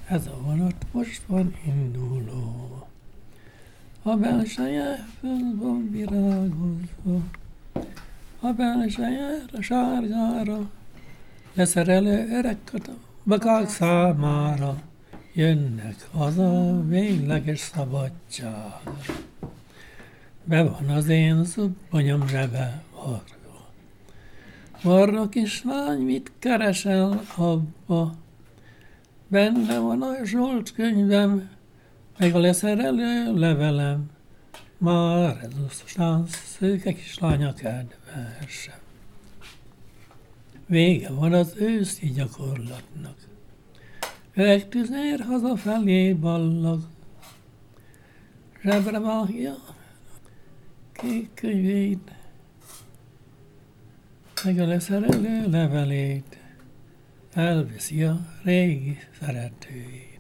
Ez a vonat most van induló. A belseje föl van virágozva, a belseje sárgára, leszerelő öreg bakák számára, jönnek haza végleges szabadságra. Be van az én szubbonyom zsebe varva. Varra kislány, mit keresel abba? Benne van a Zsolt könyvem, meg a leszerelő levelem. Már ez aztán szőke kislánya kedvesem. Vége van az őszi gyakorlatnak. Öreg tüzér hazafelé ballag. Zsebre vágja kék könyvét, meg a leszerelő levelét. Elviszi a régi szeretőjét.